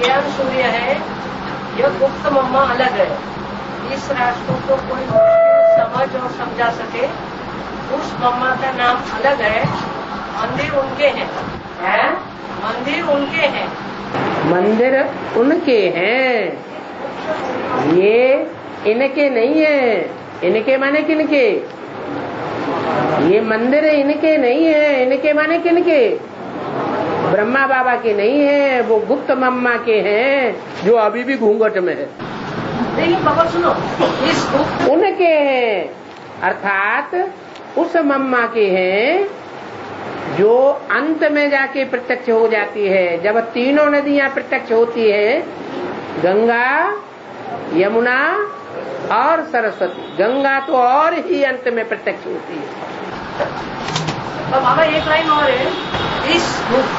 ज्ञान सूर्य है, यह गुप्त मम्मा अलग है। इस राष्ट्र को कोई समझ और समझा सके, उस मम्मा का नाम अलग है। मंदिर उनके हैं, मंदिर उनके हैं, मंदिर उनके हैं, ये इनके नहीं है। इनके माने किनके? ये मंदिर इनके नहीं है। इनके माने किनके? ब्रह्मा बाबा के नहीं है, वो गुप्त मम्मा के हैं जो अभी भी घूंघट में है। नहीं बाबा सुनो, इस गुप्त उनके हैं, अर्थात उस मम्मा के हैं जो अंत में जाके प्रत्यक्ष हो जाती है। जब तीनों नदियां प्रत्यक्ष होती है, गंगा, यमुना और सरस्वती। गंगा तो और ही अंत में प्रत्यक्ष होती है। तो बाबा एक लाइन और है, इस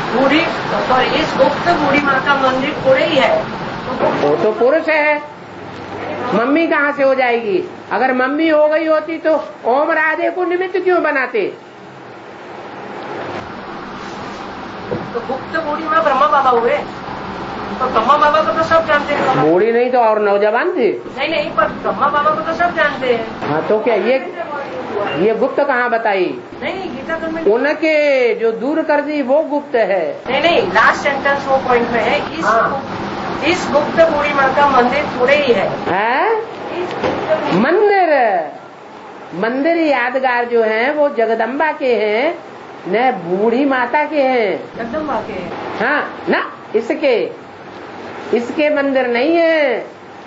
गुप्त बूढ़ी माँ का मंदिर पूरे ही है। वो तो पुरुष है, मम्मी कहाँ से हो जाएगी? अगर मम्मी हो गई होती तो ओम राधे को निमित्त क्यों बनाते? तो गुप्त बूढ़ी माँ ब्रह्मा बाबा हुए, तो ब्रह्मा बाबा को तो सब जानते हैं। बूढ़ी नहीं तो और नौजवान थी। नहीं, पर ब्रह्मा बाबा को तो सब जानते हैं। हाँ तो क्या ये गुप्त कहाँ बताई? नहीं, गीता तो में उनके जो दूर कर दी वो गुप्त है। नहीं, लास्ट सेंटेंस वो पॉइंट में है। इस गुप्त बूढ़ी माँ का मंदिर पूरे ही है। मंदिर यादगार जो हैं वो जगदम्बा के हैं, न बूढ़ी माता के हैं। जगदम्बा के? हाँ ना, इसके मंदिर नहीं है।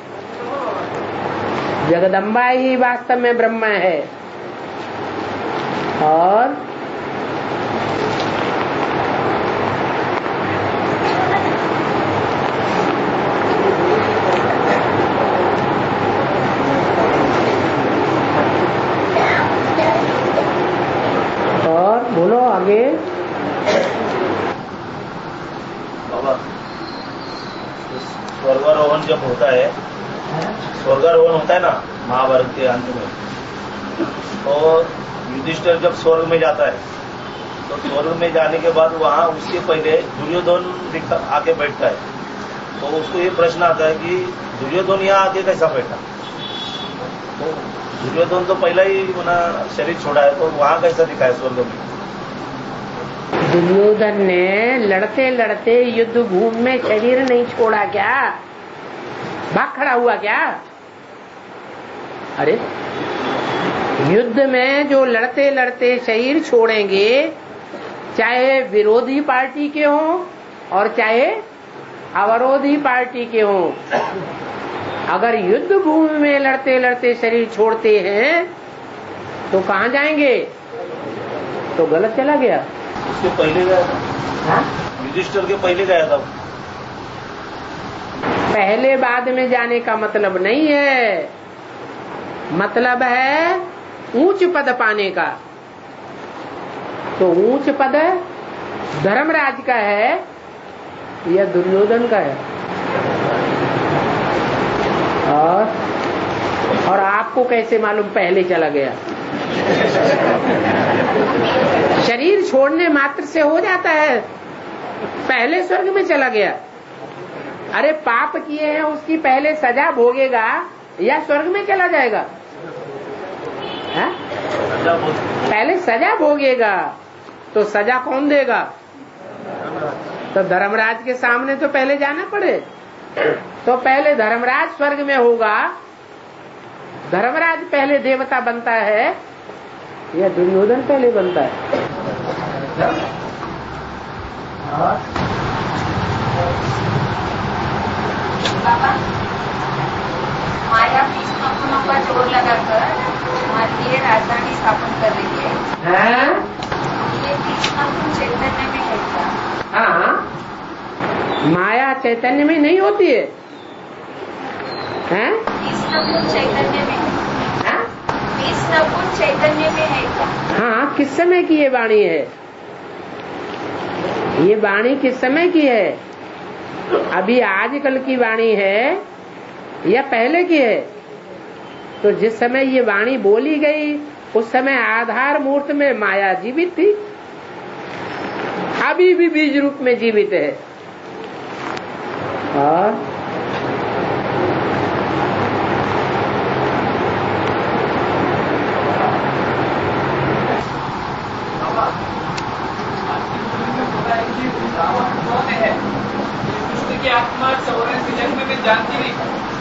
जगदम्बा ही वास्तव में ब्रह्मा है। और बोलो आगे। बाबा, स्वर्गारोहण जब होता है, स्वर्गारोहण होता है ना महाभारत के अंत में, तो युधिष्ठिर जब स्वर्ग में जाता है, तो स्वर्ग में जाने के बाद वहाँ उसके पहले दुर्योधन आके बैठता है। तो उसको ये प्रश्न आता है कि दुर्योधन यहाँ आके कैसा बैठा? तो दुर्योधन तो पहला ही अपना शरीर छोड़ा है, तो वहाँ कैसा दिखा है स्वर्ग में? दुर्योधन ने लड़ते लड़ते युद्ध भूमि में शरीर नहीं छोड़ा क्या? भाग खड़ा हुआ क्या? अरे युद्ध में जो लड़ते लड़ते शरीर छोड़ेंगे, चाहे विरोधी पार्टी के हों और चाहे अवरोधी पार्टी के हों, अगर युद्ध भूमि में लड़ते लड़ते शरीर छोड़ते हैं तो कहाँ जाएंगे? तो गलत चला गया। उसके पहले गया था, युधिष्ठिर के पहले गया था। पहले बाद में जाने का मतलब नहीं है, मतलब है ऊंच पद पाने का। तो ऊंच पद धर्मराज का है या दुर्योधन का है? और आपको कैसे मालूम पहले चला गया? शरीर छोड़ने मात्र से हो जाता है, पहले स्वर्ग में चला गया। अरे पाप किए हैं उसकी पहले सजा भोगेगा या स्वर्ग में चला जाएगा? है? पहले सजा भोगेगा, तो सजा कौन देगा? तो धर्मराज के सामने तो पहले जाना पड़े। तो पहले धर्मराज स्वर्ग में होगा, धर्मराज पहले देवता बनता है या दुर्योधन पहले बनता है? बाबा, माया भीष्म पर जोर लगाकर हमारे लिए राजधानी स्थापन कर रही है। ये भीष्म चैतन्य में है क्या? हाँ, माया चैतन्य में नहीं होती है। भीष्म चैतन्य में है। भीष्म चैतन्य में है क्या? हाँ, किस समय की ये वाणी है? ये वाणी किस समय की है? अभी आजकल की वाणी है या पहले की है? तो जिस समय ये वाणी बोली गई उस समय आधार मूर्त में माया जीवित थी, अभी भी बीज रूप में जीवित है। और की आत्मा 84 जन्म में जानती नहीं।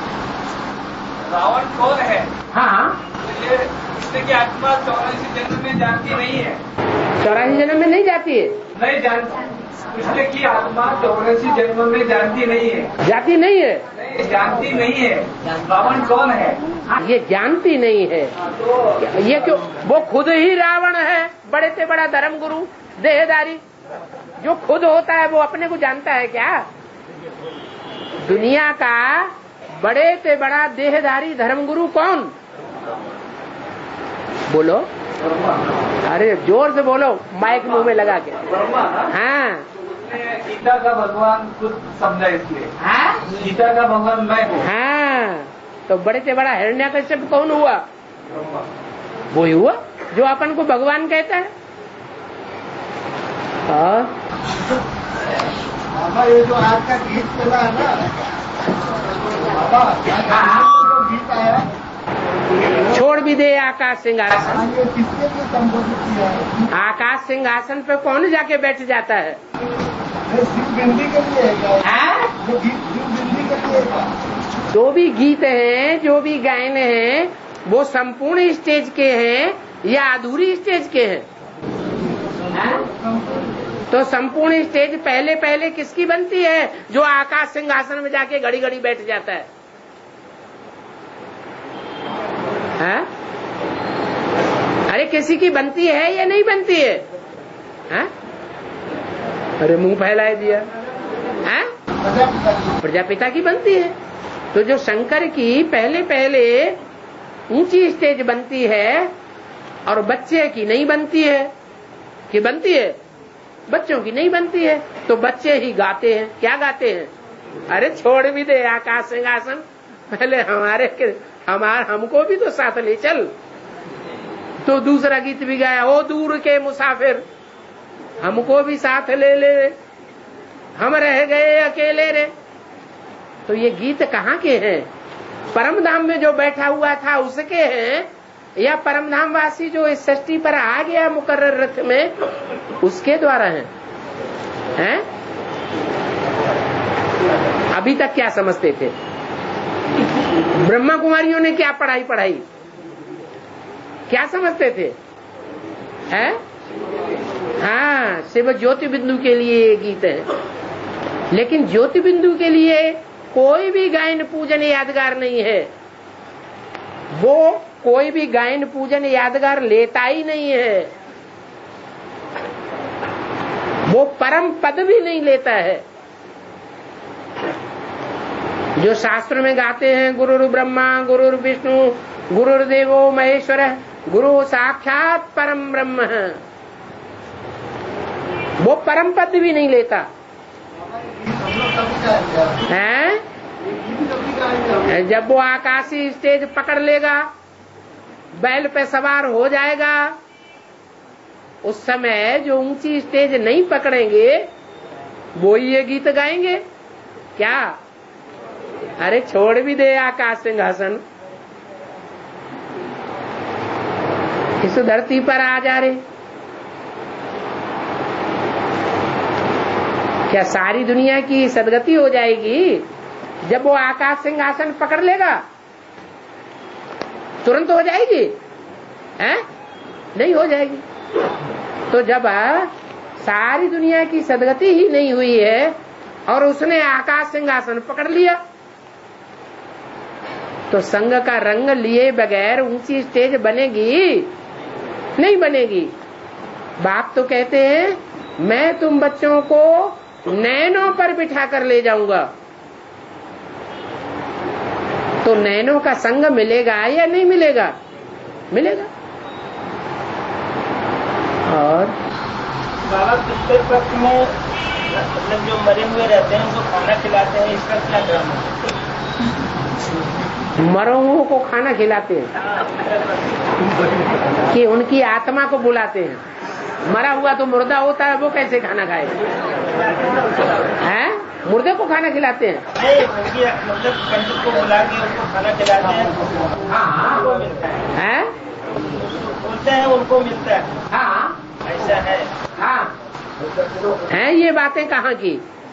रावण कौन है? हाँ, ये कृष्ण की आत्मा 84 जन्म में जानती नहीं है। 84 जन्म में नहीं जाती है? नहीं जानती। कृष्ण की आत्मा 84 जन्म में जानती नहीं है। जाती नहीं है? नहीं जानती नहीं है। रावण कौन है? ये जानती नहीं है। तो ये क्यों? वो खुद ही रावण है, बड़े से बड़ा धर्म गुरु देहदारी। जो खुद होता है वो अपने को जानता है क्या? दुनिया का बड़े से बड़ा देहधारी धर्मगुरु कौन? बोलो, अरे जोर से बोलो, माइक मुंह में लगा के। हाँ, गीता का भगवान खुद समझा इसलिए। हाँ, गीता का भगवान मैं हूँ। हाँ, तो बड़े से बड़ा हिरण्यकश्यप कौन हुआ? वो ही हुआ जो अपन को भगवान कहता है। बाबा ये जो आज का गीत चला है ना बाबा, जो गीत आया छोड़ भी दे आकाश सिंहासन। ये किसके लिए संबोधित किया है? आकाश सिंहासन पे कौन जाके बैठ जाता है? ये शिव बिंदी के लिए है क्या? ये गीत शिव बिंदी के लिए है? जो भी गीत हैं, जो भी गायन हैं, वो संपूर्ण स्टेज के हैं या अधूरी स्टेज के हैं? तो संपूर्ण स्टेज पहले पहले किसकी बनती है? जो आकाश सिंहासन में जाके घड़ी घड़ी बैठ जाता है। हाँ? अरे किसी की बनती है या नहीं बनती है? हाँ? अरे मुंह फैलाए दिया। हाँ? प्रजापिता की बनती है। तो जो शंकर की पहले पहले ऊंची स्टेज बनती है और बच्चे की नहीं बनती है। कि बनती है? बच्चों की नहीं बनती है। तो बच्चे ही गाते हैं। क्या गाते हैं? अरे छोड़ भी दे आकाश सिंहासन, पहले हमको भी तो साथ ले चल। तो दूसरा गीत भी गाया, ओ दूर के मुसाफिर हमको भी साथ ले ले, हम रह गए अकेले रे। तो ये गीत कहाँ के हैं? परम धाम में जो बैठा हुआ था उसके हैं, या परम धाम वासी जो इस सृष्टि पर आ गया मुकर्रर रथ में उसके द्वारा हैं? अभी तक क्या समझते थे? ब्रह्मा कुमारियों ने क्या पढ़ाई? क्या समझते थे? हैं? हाँ, शिव ज्योति बिंदु के लिए ये गीत है। लेकिन ज्योति बिंदु के लिए कोई भी गायन पूजन यादगार नहीं है। वो कोई भी गायन पूजन यादगार लेता ही नहीं है। वो परम पद भी नहीं लेता है। जो शास्त्र में गाते हैं गुरुर् ब्रह्मा गुरुर् विष्णु गुरुर्देवो महेश्वर गुरु साक्षात परम ब्रह्म, वो परम पद भी नहीं लेता है। जब वो आकाशी स्टेज पकड़ लेगा, बैल पे सवार हो जाएगा, उस समय जो ऊंची स्टेज नहीं पकड़ेंगे वो ही ये गीत गाएंगे। क्या? अरे छोड़ भी दे आकाश सिंहासन, इस धरती पर आ जा रे। क्या सारी दुनिया की सदगति हो जाएगी जब वो आकाश सिंहासन पकड़ लेगा? तुरंत हो जाएगी? हैं? नहीं हो जाएगी। तो जब सारी दुनिया की सदगति ही नहीं हुई है और उसने आकाश सिंहासन पकड़ लिया, तो संग का रंग लिए बगैर ऊंची स्टेज बनेगी? नहीं बनेगी। बाप तो कहते हैं मैं तुम बच्चों को नैनों पर बिठा कर ले जाऊंगा। तो नैनों का संग मिलेगा या नहीं मिलेगा? मिलेगा। और बाबा पिछले पक्ष में मतलब जो मरे हुए रहते हैं उनको खाना खिलाते हैं, इसका क्या क्रम है? मरों को खाना खिलाते हैं कि उनकी आत्मा को बुलाते हैं। मरा हुआ तो मुर्दा होता है, वो कैसे खाना खाएगा? हैं? मुर्दे को खाना खिलाते हैं? नहीं, उनकी मतलब पंडित को बुला के उनको खाना खिलाते हैं। हाँ, उनको मिलता है, बोलते हैं उनको मिलता है। हाँ, ऐसा है। हाँ, हैं ये बातें कहाँ की?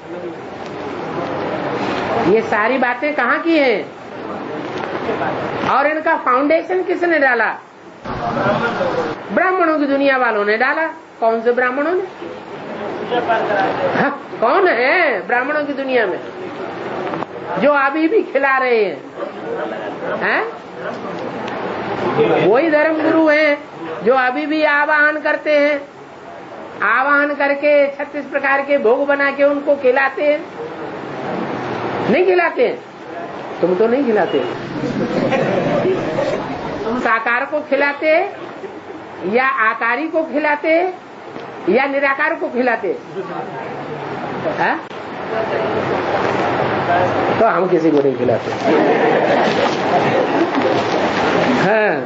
ये सारी बातें कहाँ की हैं? और इनका फाउंडेशन किसने डाला? ब्राह्मणों की दुनिया वालों ने डाला। कौन से ब्राह्मणों ने? हाँ, कौन है ब्राह्मणों की दुनिया में जो अभी भी खिला रहे हैं? वही धर्म गुरु हैं जो अभी भी आवाहन करते हैं, आवाहन करके 36 प्रकार के भोग बना के उनको खिलाते हैं। नहीं खिलाते? तुम तो नहीं खिलाते। तुम साकार को खिलाते या आकारी को खिलाते या निराकार को खिलाते? है? तो हम किसी को नहीं खिलाते। हाँ,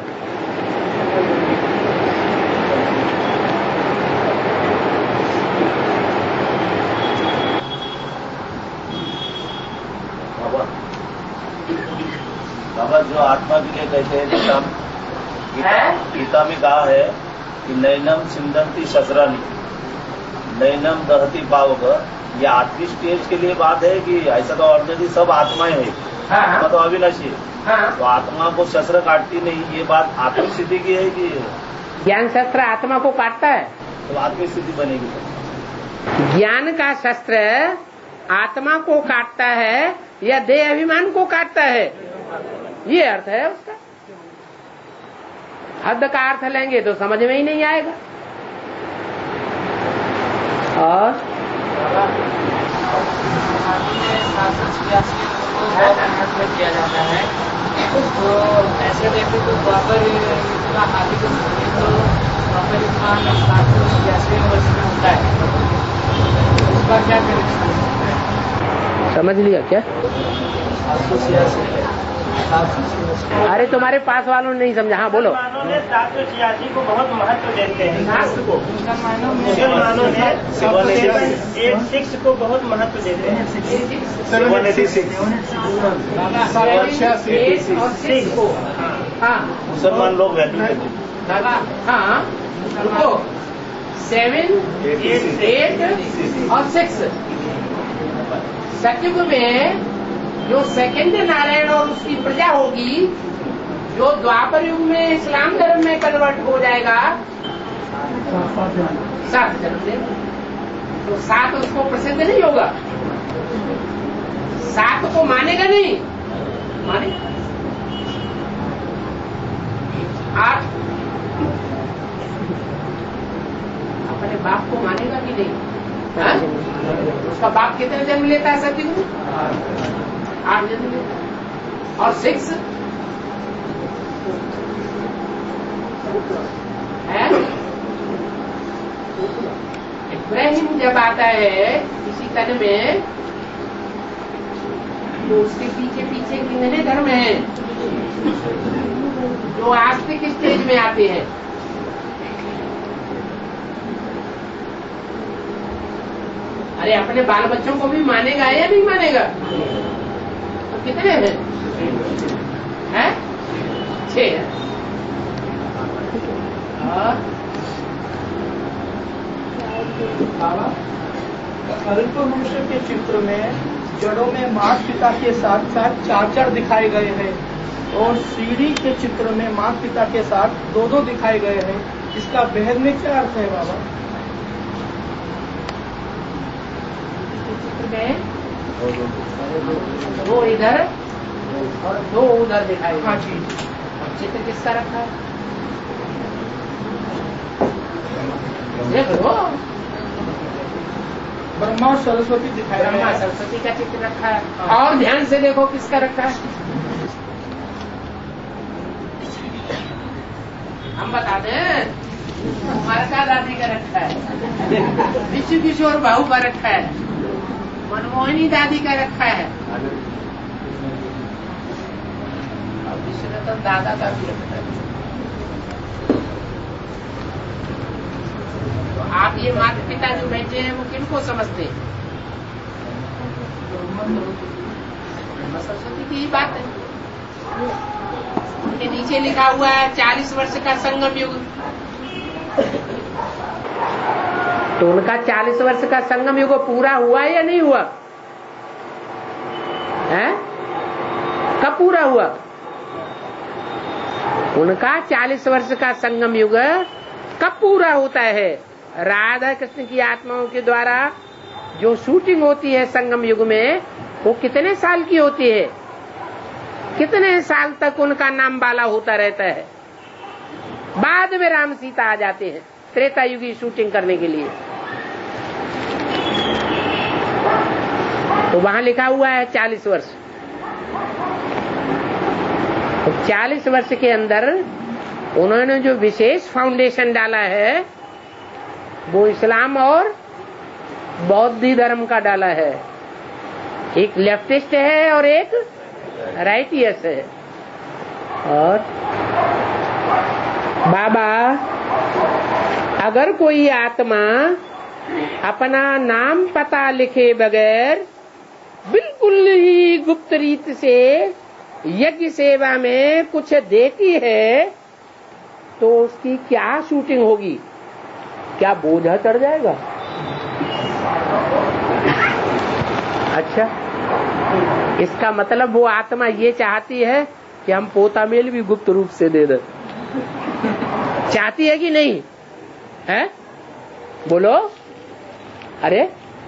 बाबा जो आत्मा के लिए कहते हैं, जैसा गीता में कहा है कि नैनम सिंदंती शस्त्रानी नैनम दहती पावक, ये आठवीं स्टेज के लिए बात है कि ऐसा तो ऑलरेडी सब आत्माएं है। आत्मा तो अविनाशी है। तो आत्मा को शस्त्र काटती नहीं, ये बात आत्मिक स्थिति की है कि ज्ञान शस्त्र आत्मा को काटता है? तो आत्मिक स्थिति बनेगी। ज्ञान का शस्त्र आत्मा को काटता है या देह अभिमान को काटता है? ये अर्थ है उसका। हद का अर्थ लेंगे तो समझ में ही नहीं आएगा। और महत्व किया जाता है, तो ऐसे देखे तो द्वापर का आदि को तो द्वापर युग 786 वर्ष में होता है। उसका क्या कनेक्शन है? समझ लिया क्या? 786। अरे तुम्हारे पास वालों ने नहीं समझा। हाँ बोलो। मुसलमानों ने 786 को बहुत महत्व देते हैं। शास्त्र को मुसलमानों ने 786 को बहुत महत्व देते हैं। 786 को। हाँ, मुसलमान लोग वैल्यू देते हैं। हाँ, रुको। 7, 8 और 6 सतयुग में जो सेकंड नारायण और उसकी प्रजा होगी, जो द्वापर युग में इस्लाम धर्म में कन्वर्ट हो जाएगा, 7 जन्म देगा। तो 7 उसको प्रसिद्ध नहीं होगा, 7 को मानेगा नहीं, मानेगा 8 अपने बाप को मानेगा कि नहीं? हाँ? उसका बाप कितने जन्म लेता है सतयुग में? 8 जन्म लेता है। और 6 है। इब्राहिम जब आता है किसी तन में, तो उसके पीछे पीछे कितने धर्म हैं जो आस्तिक स्टेज में आते हैं? अरे अपने बाल बच्चों को भी मानेगा या नहीं मानेगा? तो कितने हैं? 6 है। अल्प मनुष्य के चित्र में जड़ों में माता पिता के साथ साथ 4 दिखाए गए हैं, और सीढ़ी के चित्र में माता पिता के साथ 2 दिखाए गए हैं। इसका भेद में क्या अर्थ है बाबा? चित्र में 2 इधर और 2 उधर दिखाई। हाँ जी। चित्र किसका रखा है? देखो, ब्रह्मा और सरस्वती दिखाया ब्रह्मा है। सरस्वती का चित्र रखा है। और ध्यान से देखो किसका रखा है। हम बता दें, हमारा दादी का रखा है, विश्व किशोर बाहू का रखा है, मनमोहिनी दादी का रखा है, और विश्वरतन दादा का भी रखा है। तो आप ये माता पिता जो बैठे हैं वो किनको समझते हैं? ब्रह्मा सरस्वती की ही बात है। उनके नीचे लिखा हुआ है 40 वर्ष का संगम युग। तो उनका 40 वर्ष का संगम युग पूरा हुआ या नहीं हुआ है? कब पूरा हुआ? उनका 40 वर्ष का संगम युग कब पूरा होता है? राधा कृष्ण की आत्माओं के द्वारा जो शूटिंग होती है संगम युग में, वो कितने साल की होती है? कितने साल तक उनका नाम बाला होता रहता है? बाद में राम सीता आ जाते हैं त्रेता युगी शूटिंग करने के लिए। तो वहां लिखा हुआ है 40 वर्ष। तो 40 वर्ष के अंदर उन्होंने जो विशेष फाउंडेशन डाला है वो इस्लाम और बौद्ध धर्म का डाला है। एक लेफ्टिस्ट है और एक राइटियस है। और बाबा, अगर कोई आत्मा अपना नाम पता लिखे बगैर बिल्कुल ही गुप्त रीत से यज्ञ सेवा में कुछ देती है तो उसकी क्या शूटिंग होगी? क्या बोझा चढ़ जाएगा? अच्छा, इसका मतलब वो आत्मा ये चाहती है कि हम पोता मेल भी गुप्त रूप से दे दें। चाहती है कि नहीं है? बोलो। अरे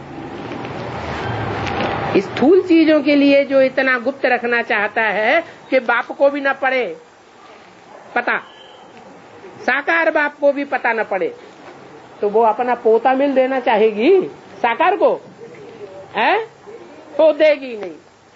स्थूल चीजों के लिए जो इतना गुप्त रखना चाहता है कि बाप को भी न पड़े पता, साकार बाप को भी पता न पड़े, तो वो अपना पोता मिल देना चाहेगी साकार को? है तो देगी नहीं।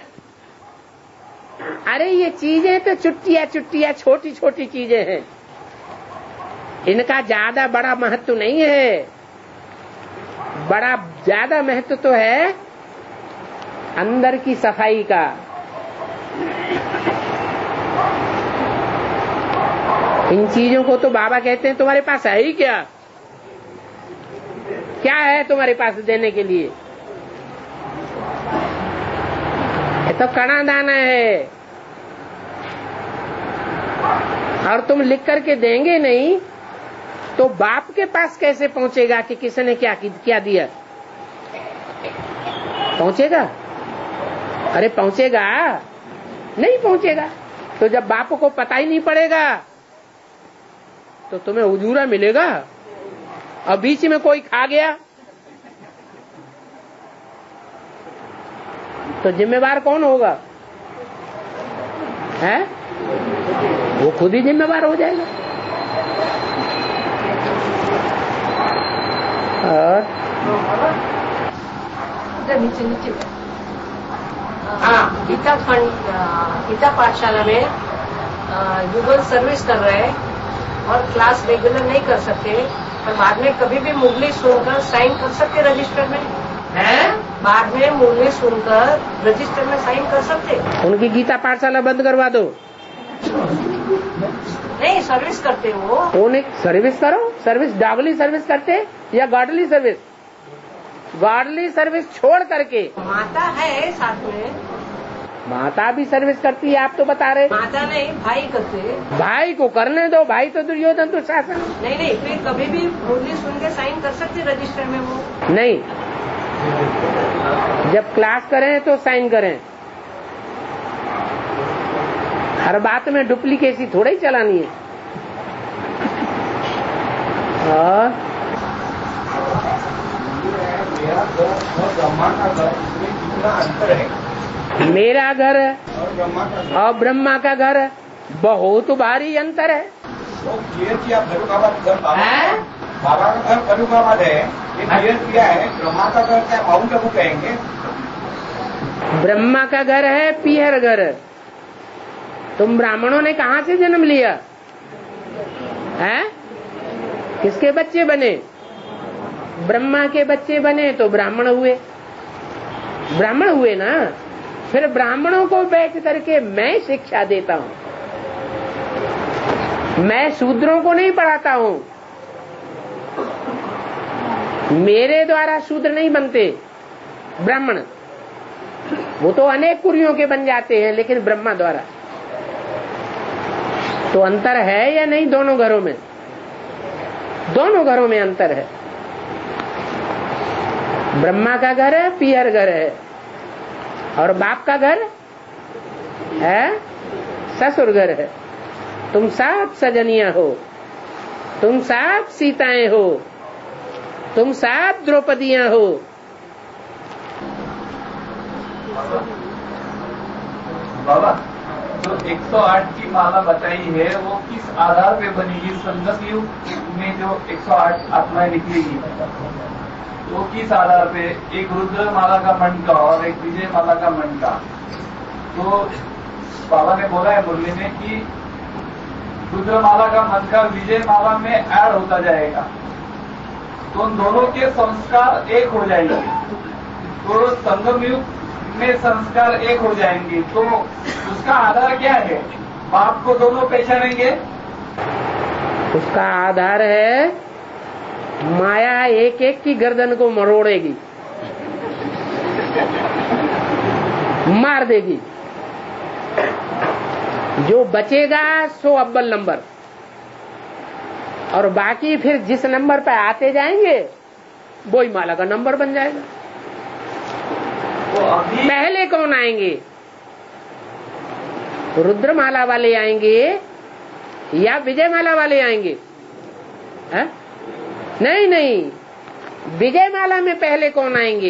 अरे ये चीजें तो चुट्टियां छोटी छोटी चीजें हैं, इनका ज्यादा बड़ा महत्व नहीं है। बड़ा ज्यादा महत्व तो है अंदर की सफाई का। इन चीजों को तो बाबा कहते हैं तुम्हारे पास है ही क्या? क्या है तुम्हारे पास देने के लिए? ये तो कणा दाना है, और तुम लिख करके देंगे नहीं तो बाप के पास कैसे पहुंचेगा कि किसने क्या दिया? पहुंचेगा? अरे पहुंचेगा? नहीं पहुंचेगा। तो जब बाप को पता ही नहीं पड़ेगा तो तुम्हें हुजूरा मिलेगा, और बीच में कोई खा गया तो जिम्मेवार कौन होगा? है वो खुद ही जिम्मेवार हो जाएगा। और नीचे हाँ, गीता पाठशाला में युगल सर्विस कर रहे हैं और क्लास रेगुलर नहीं कर सकते, पर बाद में कभी भी मुरली सुनकर साइन कर सकते रजिस्टर में है। बाद में मुरली सुनकर रजिस्टर में साइन कर सकते। उनकी गीता पाठशाला बंद करवा दो। नहीं, सर्विस करते वो। उन्हें सर्विस करो। सर्विस डॉगली सर्विस करते या गॉडली सर्विस? गॉडली सर्विस छोड़ करके। माता है साथ में, माता भी सर्विस करती है, आप तो बता रहे। माता नहीं, भाई करते। भाई को करने दो, भाई तो दुर्योधन तो शासन। नहीं, फिर कभी भी मुरली सुन के साइन कर सकते रजिस्टर में वो। नहीं, जब क्लास करें तो साइन करें। हर बात में डुप्लीकेसी थोड़ा ही चलानी है। और मेरा घर और ब्रह्मा का घर बहुत भारी अंतर है। बाबा का घर फरुखाबाद है, ये क्लियर किया है। ब्रह्मा का घर क्या माउंट आबू कहेंगे? ब्रह्मा का घर है पीहर घर। तुम ब्राह्मणों ने कहाँ से जन्म लिया है? किसके बच्चे बने? ब्रह्मा के बच्चे बने तो ब्राह्मण हुए। ब्राह्मण हुए ना, फिर ब्राह्मणों को बैठ करके मैं शिक्षा देता हूँ। मैं शूद्रों को नहीं पढ़ाता हूँ। मेरे द्वारा शूद्र नहीं बनते ब्राह्मण। वो तो अनेक कुरियों के बन जाते हैं, लेकिन ब्रह्मा द्वारा। तो अंतर है या नहीं दोनों घरों में? दोनों घरों में अंतर है। ब्रह्मा का घर है, पियर घर है, और बाप का घर है, ससुर घर है। तुम सब सजनिया हो, तुम सब सीताएं हो, तुम सब द्रौपदियां हो। बाबा, जो 108 की माला बताई है वो किस आधार पे बनेगी? संगम युग में जो 108 आत्माएं निकलेगी वो किस आधार पे? एक रुद्र माला का मंडका और एक विजय माला का मंडका। तो बाबा ने बोला है मुरली में कि रुद्र माला का मंडका विजय माला में ऐड होता जाएगा, तो उन दोनों के संस्कार एक हो जाएंगे। तो संगम युग में संस्कार एक हो जाएंगे, तो उसका आधार क्या है? बाप को दोनों पहचानेंगे। उसका आधार है माया एक एक की गर्दन को मरोड़ेगी, मार देगी। जो बचेगा सो अव्वल नंबर, और बाकी फिर जिस नंबर पे आते जाएंगे वो ही माला का नंबर बन जाएगा। तो अभी पहले कौन आएंगे? रुद्रमाला वाले आएंगे या विजयमाला वाले आएंगे? है? नहीं नहीं, विजयमाला में पहले कौन आएंगे?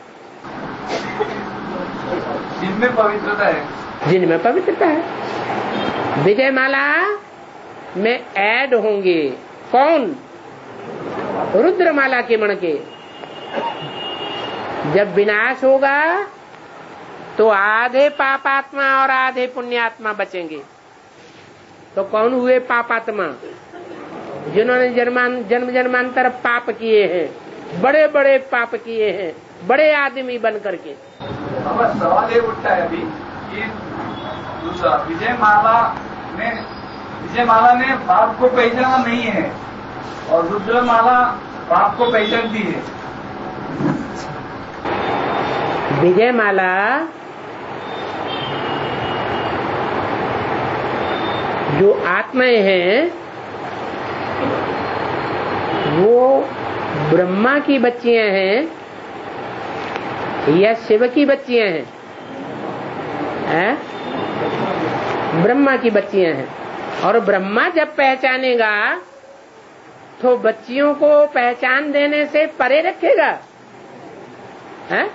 जिनमें पवित्रता है, जिनमें पवित्रता है। विजयमाला में ऐड होंगे कौन? रुद्रमाला के मणके। जब विनाश होगा तो आधे पापात्मा और आधे पुण्यात्मा बचेंगे। तो कौन हुए पापात्मा? जिन्होंने जन्म जन्मांतर पाप किए हैं, बड़े बड़े पाप किए हैं, बड़े आदमी बन करके। हमारा सवाल ये उठता है अभी कि विजयमाला ने बाप को पहचाना नहीं है और रुद्रमाला बाप को पहचानती है। विजयमाला जो आत्माएं हैं वो ब्रह्मा की बच्चियां हैं या शिव की बच्चियां हैं? ब्रह्मा की बच्चियां हैं। और ब्रह्मा जब पहचानेगा तो बच्चियों को पहचान देने से परे रखेगा। है?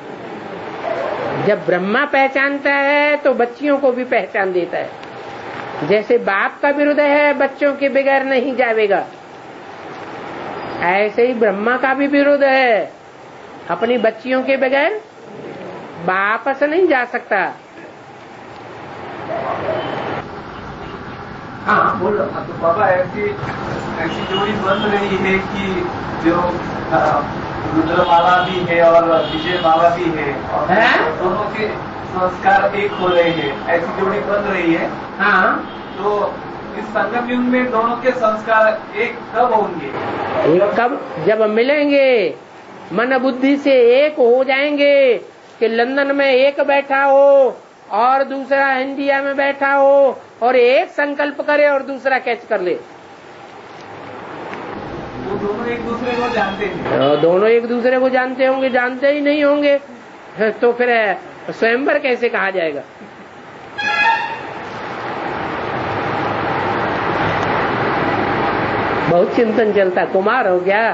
जब ब्रह्मा पहचानता है तो बच्चियों को भी पहचान देता है। जैसे बाप का विरुद्ध है, बच्चों के बगैर नहीं जाएगा, ऐसे ही ब्रह्मा का भी विरुद्ध है, अपनी बच्चियों के बगैर बाप से नहीं जा सकता। हाँ बोलो। तो बाबा ऐसी जोड़ी बन रही है कि जो रुद्रमाला भी है और विजयमाला भी है और दोनों के संस्कार एक हो रहे हैं, ऐसी जोड़ी बन रही है। हाँ, तो इस संगम युग में दोनों के संस्कार एक कब होंगे? एक कब? जब मिलेंगे, मन बुद्धि से एक हो जाएंगे। कि लंदन में एक बैठा हो और दूसरा इंडिया में बैठा हो और एक संकल्प करे और दूसरा कैच कर ले। वो दोनों एक दूसरे को जानते हैं। दोनों एक दूसरे को जानते होंगे? जानते ही नहीं होंगे तो फिर स्वयंवर कैसे कहा जाएगा? बहुत चिंतन चलता। कुमार हो गया?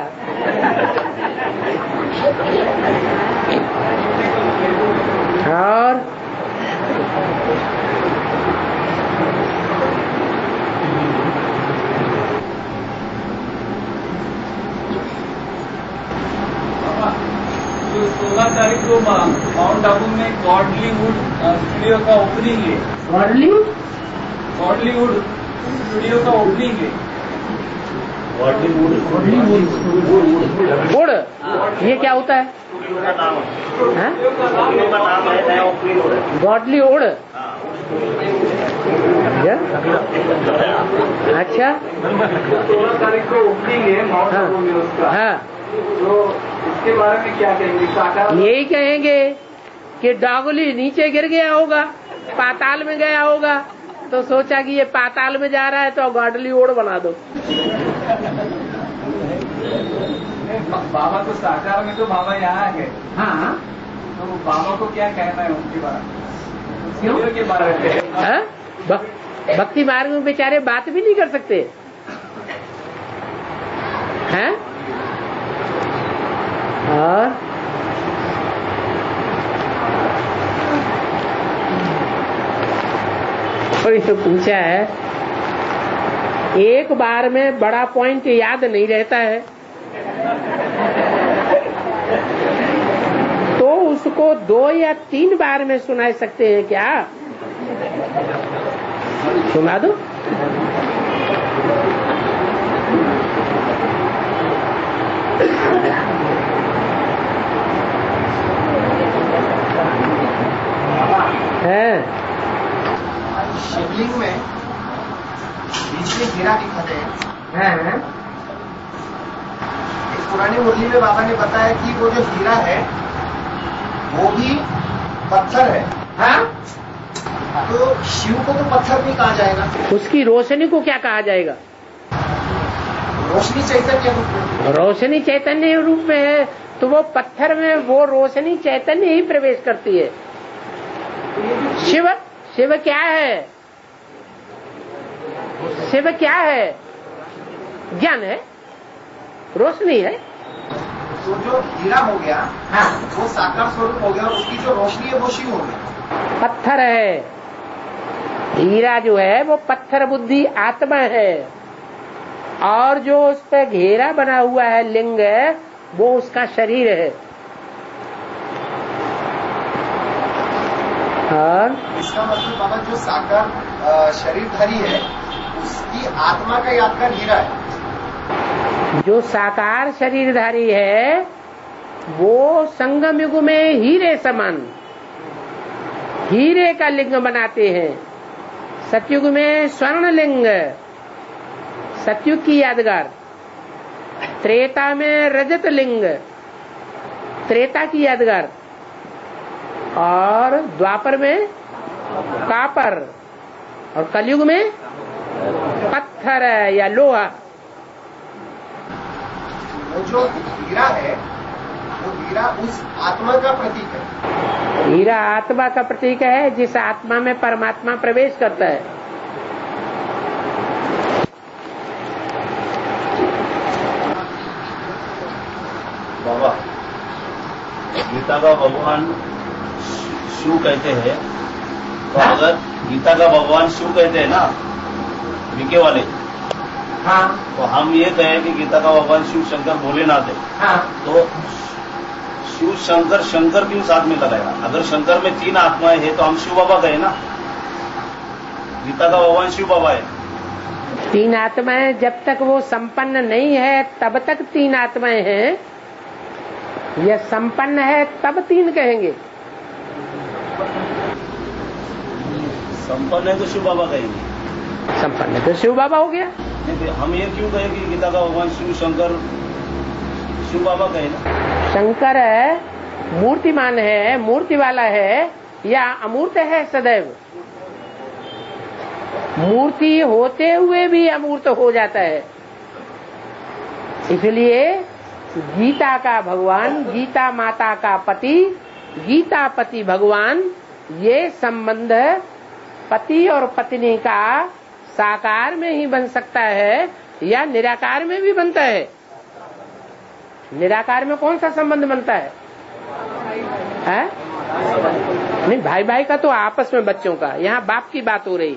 और तो 16 तारीख को माउंट आबू में गॉडलीवुड स्टूडियो का ओपनिंग है। गॉडलीवुड स्टूडियो का ओपनिंग है। गुड़, ये क्या होता है? गॉडली उड़। अच्छा, 16 तारीख को ओपनिंग है माउंट आबू में उसका। हाँ, तो इसके बारे में क्या कहेंगे? साकार यही कहेंगे कि डॉगली नीचे गिर गया होगा, पाताल में गया होगा, तो सोचा कि ये पाताल में जा रहा है तो गाडली ओढ़ बना दो। बाबा तो साकार में तो बाबा यहाँ है। हाँ, तो बाबा को क्या कहना है उनके बारे के बारे में? भक्ति मार्ग में बेचारे बात भी नहीं कर सकते हैं। और कोई तो पूछा है, एक बार में बड़ा पॉइंट याद नहीं रहता है तो उसको 2 या 3 बार में सुना सकते हैं क्या? सुना दो। है शिवलिंग में बीच में हीरा दिखाते हैं। एक पुरानी मुरली में बाबा ने बताया कि वो जो हीरा है वो भी पत्थर है। हाँ? तो शिव को तो पत्थर नहीं कहा जाएगा, उसकी रोशनी को क्या कहा जाएगा? रोशनी चैतन्य रूप में। रोशनी चैतन्य रूप में है तो वो पत्थर में वो रोशनी चैतन्य ही प्रवेश करती है। शिव क्या है? शिव क्या है? ज्ञान है, रोशनी है। तो जो हीरा हो गया, हाँ, वो साकार स्वरूप हो गया और उसकी जो रोशनी है वो शिव हो गया। पत्थर है, हीरा जो है वो पत्थर बुद्धि आत्मा है, और जो उस पर घेरा बना हुआ है लिंग है वो उसका शरीर है। और इसका मतलब बाबा जो साकार शरीरधारी है उसकी आत्मा का यादगार हीरा है। जो साकार शरीरधारी है वो संगम युग में हीरे समान हीरे का लिंग बनाते हैं। सतयुग में स्वर्ण लिंग, सतयुग की यादगार। त्रेता में रजत लिंग, त्रेता की यादगार। और द्वापर में कापर, और कलयुग में पत्थर या लोहा। वो जो हीरा है वो हीरा उस आत्मा का प्रतीक है। हीरा आत्मा का प्रतीक है, जिस आत्मा में परमात्मा प्रवेश करता है। बाबा, गीता का भगवान शिव कहते हैं, तो अगर गीता का भगवान शिव कहते हैं ना विके वाले, हाँ, तो हम ये कहें कि गीता का भगवान शिव शंकर भोलेनाथ है, हाँ, तो शिव शंकर शंकर क्यों साथ में लगाया? अगर शंकर में 3 आत्माएं हैं तो हम शिव बाबा कहे ना, गीता का भगवान शिव बाबा है। 3 आत्माएं जब तक वो संपन्न नहीं है तब तक 3 आत्माएं हैं, यह संपन्न है तब 3 कहेंगे। संपन्न है तो शिव बाबा कहेंगे। संपन्न है तो शिव बाबा हो गया। हम ये क्यों कहें कि गीता का भगवान शिव शंकर शिव बाबा कहे ना? शंकर है, मूर्तिमान है, मूर्ति वाला है, या अमूर्त है सदैव? मूर्ति होते हुए भी अमूर्त हो जाता है। इसलिए गीता का भगवान, गीता माता का पति, गीता पति भगवान, ये संबंध पति और पत्नी का साकार में ही बन सकता है या निराकार में भी बनता है। निराकार में कौन सा संबंध बनता है? नहीं, भाई भाई का तो आपस में बच्चों का, यहाँ बाप की बात हो रही।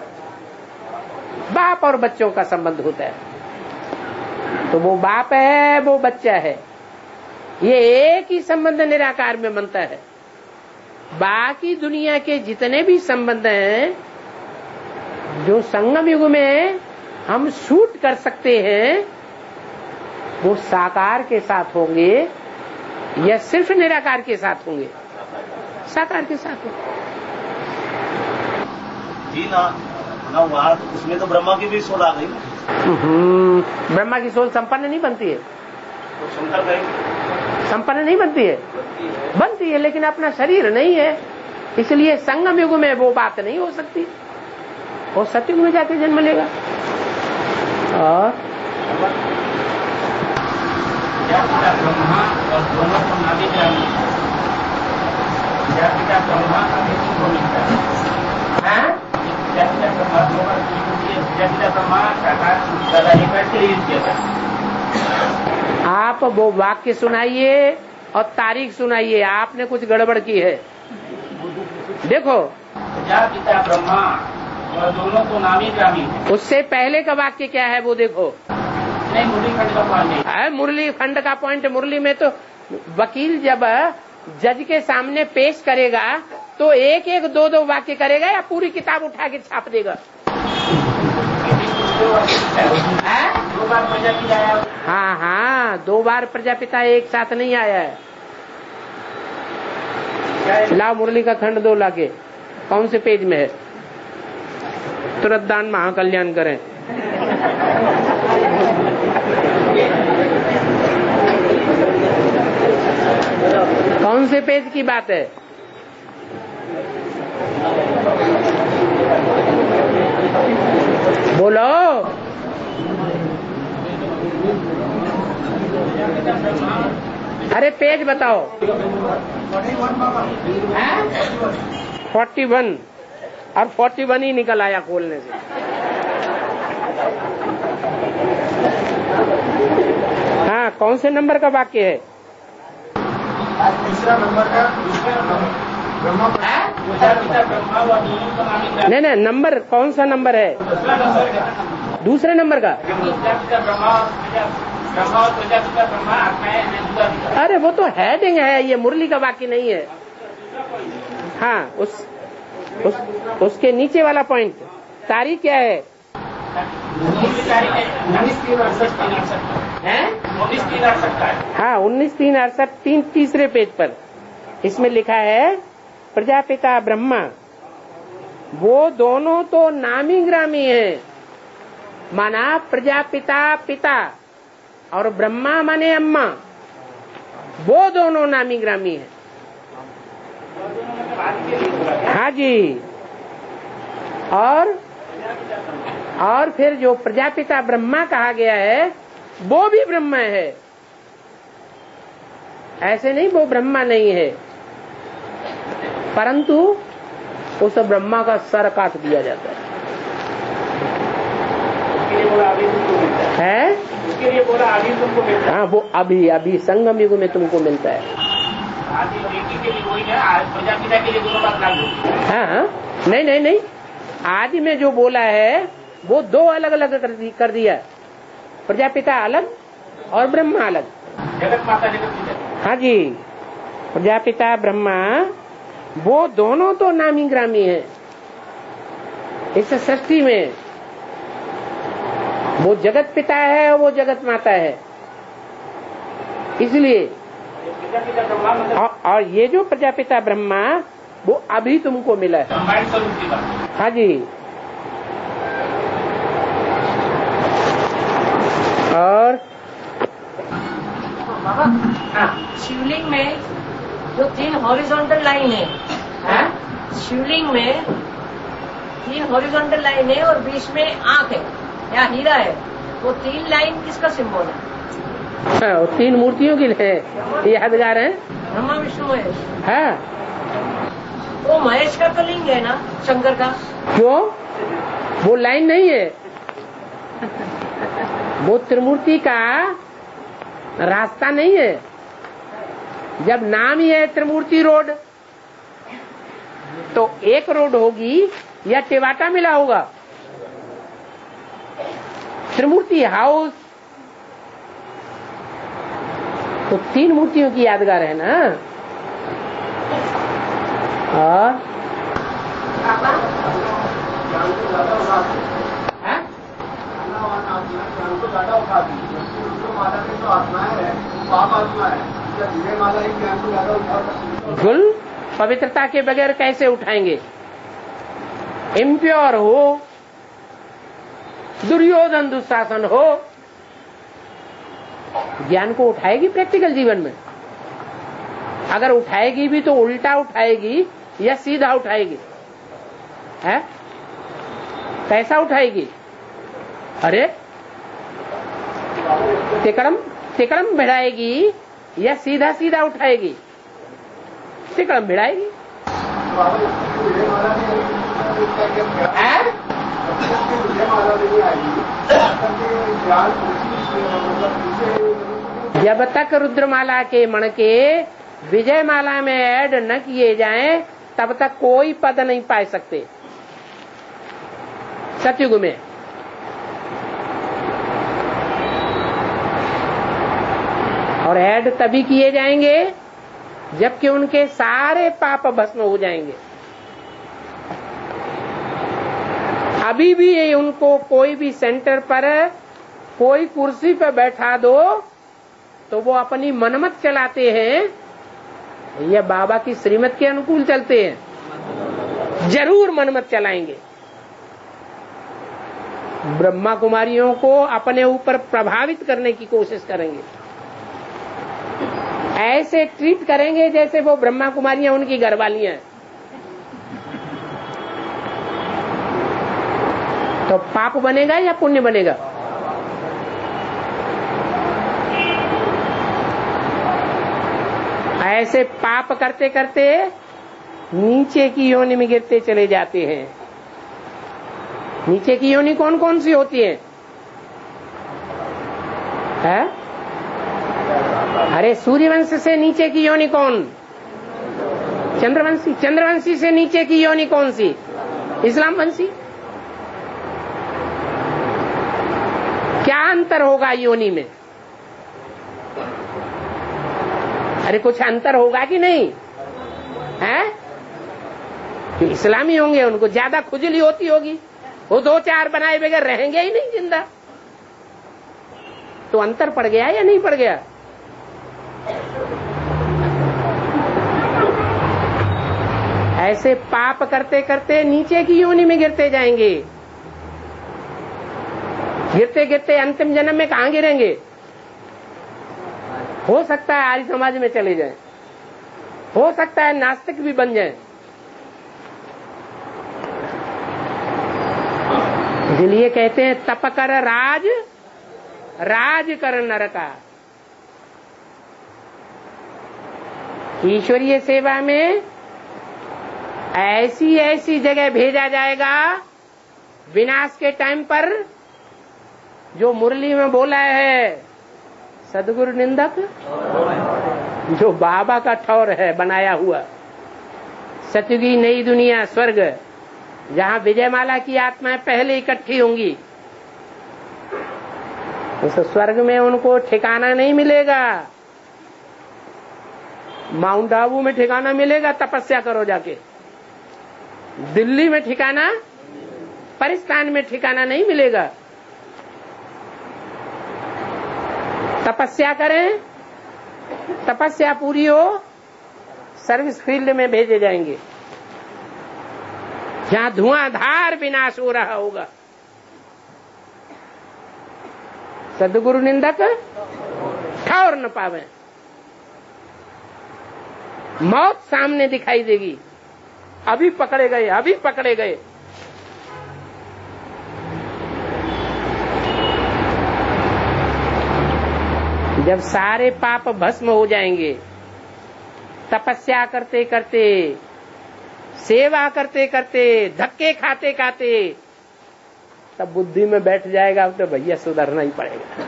बाप और बच्चों का संबंध होता है, तो वो बाप है, वो बच्चा है, ये एक ही संबंध निराकार में बनता है। बाकी दुनिया के जितने भी संबंध हैं जो संगम युग में हम शूट कर सकते हैं वो साकार के साथ होंगे या सिर्फ निराकार के साथ होंगे? साकार के साथ होंगे। जी ना वहाँ उसमें तो ब्रह्मा की भी सोल आ गई ना। ब्रह्मा की सोल संपन्न नहीं बनती है। तो शंकर कहेंगे संपन्न नहीं बनती है, बनती है लेकिन अपना शरीर नहीं है, इसलिए संगम युग में वो बात नहीं हो सकती, वो सतयुग में जाके जन्म लेगा। और ब्रह्मा और दोनों को नाभिक ग्रामी, पिता ब्रह्मा आप वो वाक्य सुनाइए और तारीख सुनाइए, आपने कुछ गड़बड़ की है। देखो पिता ब्रह्मा और दोनों को नामी ग्रामी, उससे पहले का वाक्य क्या है वो देखो। नहीं, मुरली खंड का पॉइंट है, मुरली खंड का पॉइंट। मुरली में तो वकील जब जज के सामने पेश करेगा तो एक एक दो दो वाक्य करेगा या पूरी किताब उठा के छाप देगा? 2 बार प्रजापिता आया। हाँ, 2 बार प्रजापिता एक साथ नहीं आया है। लाओ मुरली का खंड 2 लाके, कौन से पेज में है? तुरंत दान महाकल्याण करें। कौन से पेज की बात है? बोलो। अरे पेज बताओ। 41 और 41 ही निकल आया खोलने से। हाँ, कौन से नंबर का वाक्य है? तीसरा नंबर का नहीं, नंबर कौन सा नंबर है? दूसरे नंबर का। अरे वो तो हेडिंग है, ये मुरली का वाक्य नहीं है। हाँ, उसके नीचे वाला पॉइंट तारीख क्या है? 19/3/68 तीसरे पेज पर इसमें लिखा है प्रजापिता ब्रह्मा, वो दोनों तो नामी ग्रामी है। माना प्रजापिता पिता और ब्रह्मा माने अम्मा, वो दोनों नामी ग्रामी है। हाँ जी। और फिर जो प्रजापिता ब्रह्मा कहा गया है वो भी ब्रह्मा है, ऐसे नहीं वो ब्रह्मा नहीं है, परंतु उस ब्रह्मा का सर काट दिया जाता है। उसके लिए बोला अभी तुमको मिलता है। हाँ, वो अभी संगम युग में तुमको मिलता है। प्रजापिता के लिए दोनों बात लागू। हाँ, नहीं, आदि में जो बोला है वो 2 अलग अलग कर दिया, प्रजापिता अलग और ब्रह्मा अलग। जगत माता जगत पिता। हाँ जी, प्रजापिता ब्रह्मा वो दोनों तो नामी ग्रामी है इस सृष्टि में। वो जगत पिता है और वो जगत माता है, इसलिए। और ये जो प्रजापिता ब्रह्मा वो अभी तुमको मिला है। हाँ जी। और शिवलिंग में जो 3 हॉरिजॉन्टल लाइन है, शिवलिंग में 3 हॉरिजॉन्टल लाइन है और बीच में आंख है या हीरा है, वो 3 लाइन किसका सिंबल है? हाँ, 3 मूर्तियों की है, यादगार है। ब्रह्मा विष्णु महेश। हाँ, वो महेश का तो लिंग है ना, शंकर का। क्यों? वो लाइन नहीं है, वो त्रिमूर्ति का रास्ता नहीं है। जब नाम ही है त्रिमूर्ति रोड, तो एक रोड होगी या टिवाटा मिला होगा? त्रिमूर्ति हाउस तो 3 मूर्तियों की यादगार है ना। और गुल पवित्रता के बगैर कैसे उठाएंगे? इम्प्योर हो, दुर्योधन दुशासन हो, ज्ञान को उठाएगी प्रैक्टिकल जीवन में? अगर उठाएगी भी तो उल्टा उठाएगी या सीधा उठाएगी? है कैसा उठाएगी? अरे तिकड़म तिकड़म भिड़ाएगी या सीधा सीधा उठाएगी? तिकड़म भिड़ाएगी। जब तक रुद्रमाला के मणके विजय माला में ऐड न किए जाएं तब तक कोई पद नहीं पा सकते सतयुग में। और ऐड तभी किए जाएंगे जबकि उनके सारे पाप भस्म हो जाएंगे। अभी भी उनको कोई भी सेंटर पर कोई कुर्सी पर बैठा दो तो वो अपनी मनमत चलाते हैं या बाबा की श्रीमत के अनुकूल चलते हैं? जरूर मनमत चलाएंगे। ब्रह्मा कुमारियों को अपने ऊपर प्रभावित करने की कोशिश करेंगे। ऐसे ट्रीट करेंगे जैसे वो ब्रह्मा कुमारियां उनकी घरवालियां हैं। तो पाप बनेगा या पुण्य बनेगा? ऐसे पाप करते करते नीचे की योनि में गिरते चले जाते हैं। नीचे की योनि कौन कौन सी होती है? अरे सूर्यवंश से नीचे की योनि कौन? चंद्रवंशी। चंद्रवंशी से नीचे की योनि कौन सी? इस्लाम वंशी। क्या अंतर होगा योनि में? अरे कुछ अंतर होगा कि नहीं है? इस्लामी होंगे उनको ज्यादा खुजली होती होगी, वो 2-4 बनाए बगैर रहेंगे ही नहीं जिंदा। तो अंतर पड़ गया या नहीं पड़ गया? ऐसे पाप करते करते नीचे की योनि में गिरते जाएंगे। गिरते गिरते अंतिम जन्म में कहां गिरेंगे? हो सकता है आर्य समाज में चले जाएं, हो सकता है नास्तिक भी बन जाएं। इसलिए कहते हैं तप कर राज, राज कर नरका। ईश्वरीय सेवा में ऐसी ऐसी जगह भेजा जाएगा विनाश के टाइम पर, जो मुरली में बोला है सदगुरु निंदक, जो बाबा का ठौर है बनाया हुआ। सतयुगी नई दुनिया स्वर्ग, जहां विजयमाला की आत्माएं पहले इकट्ठी होंगी। उस स्वर्ग में उनको ठिकाना नहीं मिलेगा। माउंट आबू में ठिकाना मिलेगा, तपस्या करो जाके। दिल्ली में ठिकाना, पाकिस्तान में ठिकाना नहीं मिलेगा। तपस्या करें, तपस्या पूरी हो, सर्विस फील्ड में भेजे जाएंगे जहां धुआंधार विनाश हो रहा होगा। सदगुरु निंदक ठौर न पावे, मौत सामने दिखाई देगी। अभी पकड़े गए, अभी पकड़े गए। जब सारे पाप भस्म हो जाएंगे, तपस्या करते करते, सेवा करते करते, धक्के खाते खाते, तब बुद्धि में बैठ जाएगा अब तो भैया सुधरना ही पड़ेगा।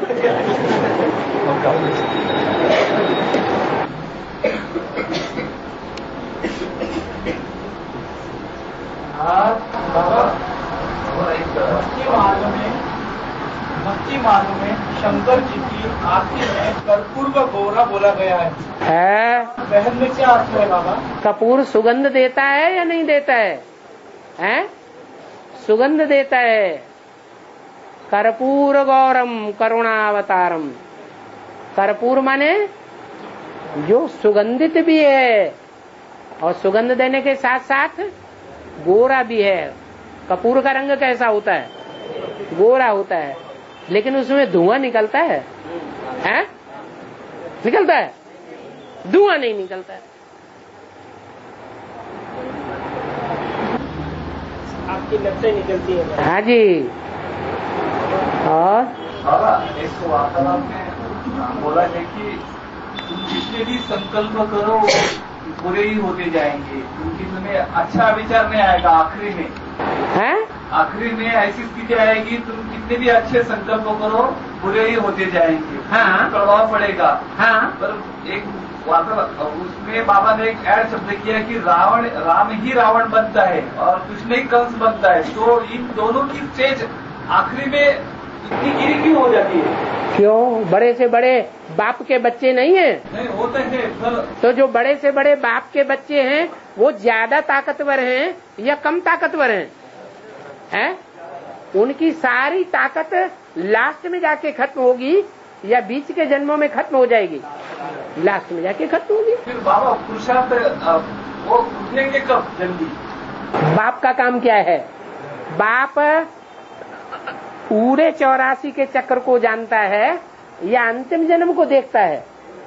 भक्ति मार्ग में शंकर जी की आरती में कर्पूर व गौरा बोला गया है। बहन में क्या अर्थ है बाबा? कपूर सुगंध देता है या नहीं देता है? हैं? सुगंध देता है। कर्पूर गौरम करुणावतारम। कर्पूर माने जो सुगंधित भी है और सुगंध देने के साथ साथ गोरा भी है। कपूर का रंग कैसा होता है? गोरा होता है, लेकिन उसमें धुआं निकलता है? हैं? निकलता है? धुआं नहीं निकलता है। आपकी लपटें निकलती है। हाँ जी। और बाबा एक तो वार्तालाप में बोला है कि तुम जितने भी संकल्प करो बुरे ही होते जाएंगे, क्योंकि तुम्हें अच्छा विचार नहीं आएगा। आखिरी में है, आखिरी में ऐसी स्थिति आएगी, तुम कितने भी अच्छे संकल्प करो बुरे ही होते जाएंगे। हाँ। प्रभाव पड़ेगा। हाँ। पर एक उसमें बाबा ने एक ऐड शब्द किया कि राम ही रावण बनता है और कृष्ण ही कंस बनता है। तो इन दोनों की स्टेज आखिरी में इतनी गिरी क्यों हो जाती है? क्यों? बड़े से बड़े बाप के बच्चे नहीं है? नहीं होते हैं, पर तो जो बड़े से बड़े बाप के बच्चे हैं वो ज्यादा ताकतवर हैं या कम ताकतवर हैं? उनकी सारी ताकत लास्ट में जाके खत्म होगी या बीच के जन्मों में खत्म हो जाएगी? लास्ट में जाके खत्म होगी। फिर बाबा पुरुषार्थ वो उठेंगे कब जल्दी? बाप का काम क्या है? बाप पूरे 84 के चक्र को जानता है या अंतिम जन्म को देखता है?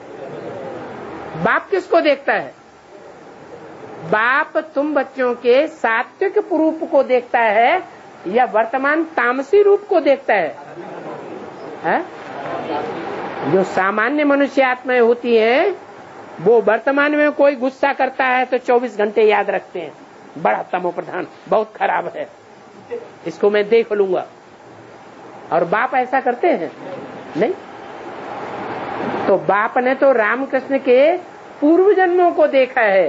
बाप किसको देखता है? बाप तुम बच्चों के सात्विक रूप को देखता है या वर्तमान तामसी रूप को देखता है? जो सामान्य मनुष्य आत्माएं होती हैं वो वर्तमान में कोई गुस्सा करता है तो 24 घंटे याद रखते हैं, बड़ा तमो प्रधान, बहुत खराब है, इसको मैं देख लूंगा। और बाप ऐसा करते हैं? नहीं। तो बाप ने तो रामकृष्ण के पूर्व जन्मों को देखा है,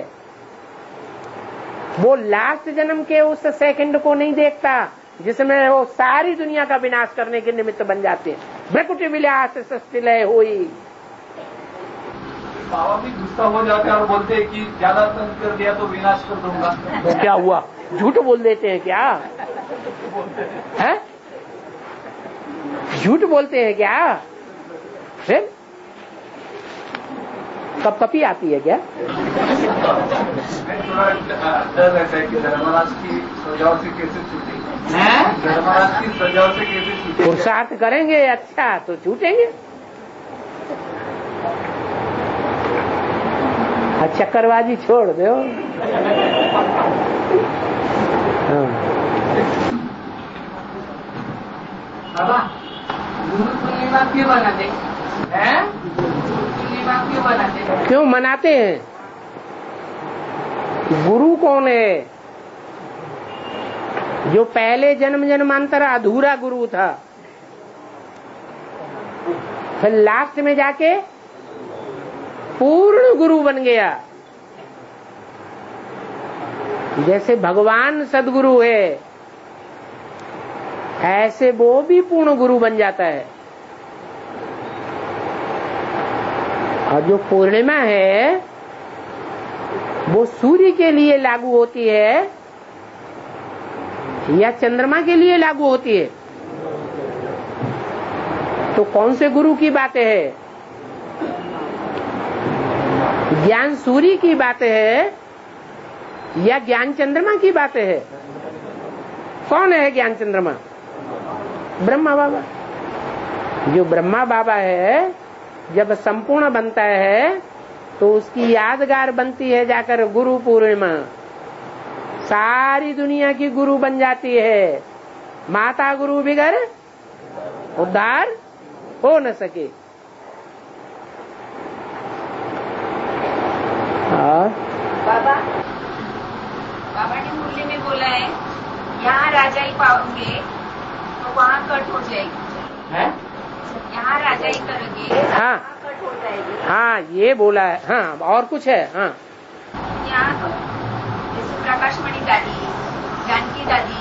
वो लास्ट जन्म के उस सेकंड को नहीं देखता जिसमें वो सारी दुनिया का विनाश करने के निमित्त बन जाते हैं। भ्रकुटी विलास सस्तिलय हुई। बाबा भी गुस्सा हो जाते हैं और बोलते हैं कि ज्यादा तंग कर दिया तो विनाश कर दूंगा। तो क्या हुआ? झूठ बोल देते हैं क्या? है? झूठ बोलते हैं क्या? फिर कपकपी आती है क्या? थोड़ा डर रहता है कि धर्मराज की सजाओ से कैसे छूटेंगे। धर्मराज की सजाओ से कैसे छूटेंगे? पुरुषार्थ करेंगे अच्छा तो छूटेंगे। चक्करबाजी छोड़ दो। बाबा गुरु पूर्णिमा क्यों मनाते हैं? पूर्णिमा क्यों मनाते हैं? क्यों मनाते हैं? गुरु कौन है? जो पहले जन्म जन्मांतर अधूरा गुरु था, फिर लास्ट में जाके पूर्ण गुरु बन गया। जैसे भगवान सदगुरु है ऐसे वो भी पूर्ण गुरु बन जाता है। और जो पूर्णिमा है वो सूर्य के लिए लागू होती है या चंद्रमा के लिए लागू होती है? तो कौन से गुरु की बातें है? ज्ञान सूर्य की बातें है या ज्ञान चंद्रमा की बातें है? कौन है ज्ञान चंद्रमा? ब्रह्मा बाबा। जो ब्रह्मा बाबा है जब संपूर्ण बनता है तो उसकी यादगार बनती है जाकर गुरु पूर्णिमा। सारी दुनिया की गुरु बन जाती है। माता गुरु बिगर उद्धार हो न सके। बाबा ने मुरली में बोला है यहाँ राजा ही पाओगे तो वहाँ कट हो जाएगी। है? यहाँ राजा ही करोगे हाँ कट हो जाएगी। हाँ ये बोला है। हाँ और कुछ है? हाँ यहाँ तो जैसे प्रकाशमणि दादी, जानकी दादी,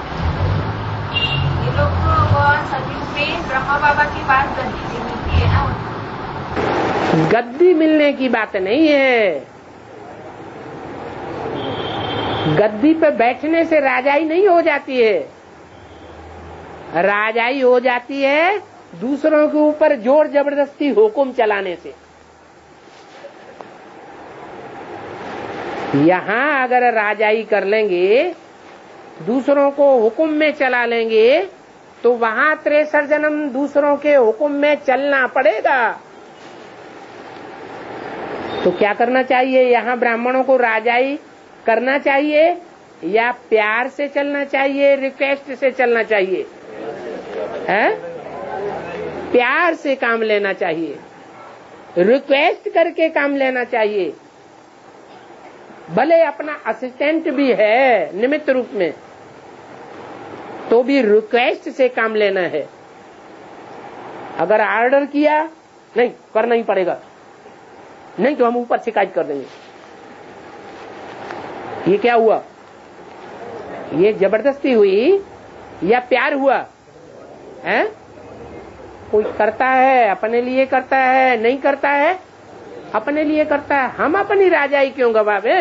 ये लोग तो बहुत सतयुग में ब्रह्मा बाबा के पास गद्दी मिलती है ना। गद्दी मिलने की बात नहीं है। गद्दी पे बैठने से राजाई नहीं हो जाती है। राजाई हो जाती है दूसरों के ऊपर जोर जबरदस्ती हुक्म चलाने से। यहाँ अगर राजाई कर लेंगे, दूसरों को हुक्म में चला लेंगे तो वहाँ 63 जन्म दूसरों के हुक्म में चलना पड़ेगा। तो क्या करना चाहिए? यहाँ ब्राह्मणों को राजाई करना चाहिए या प्यार से चलना चाहिए, रिक्वेस्ट से चलना चाहिए? है? प्यार से काम लेना चाहिए, रिक्वेस्ट करके काम लेना चाहिए। भले अपना असिस्टेंट भी है निमित्त रूप में, तो भी रिक्वेस्ट से काम लेना है। अगर ऑर्डर किया, नहीं करना ही पड़ेगा, नहीं तो हम ऊपर शिकायत कर देंगे, ये क्या हुआ? ये जबरदस्ती हुई या प्यार हुआ? है? कोई करता है अपने लिए करता है, नहीं करता है अपने लिए करता है। हम अपनी राजाई क्यों गवावे?